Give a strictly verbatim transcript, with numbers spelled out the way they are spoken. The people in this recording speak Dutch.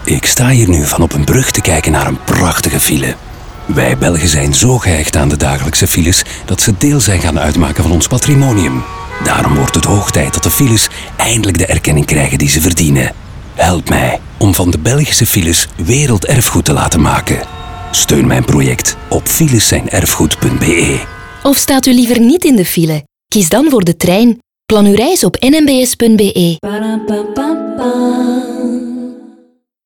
Ik sta hier nu van op een brug te kijken naar een prachtige file. Wij Belgen zijn zo gehecht aan de dagelijkse files dat ze deel zijn gaan uitmaken van ons patrimonium. Daarom wordt het hoog tijd dat de files eindelijk de erkenning krijgen die ze verdienen. Help mij om van de Belgische files werelderfgoed te laten maken. Steun mijn project op fileszijnerfgoed punt b e. Of staat u liever niet in de file? Kies dan voor de trein. Plan uw reis op n m b s punt b e.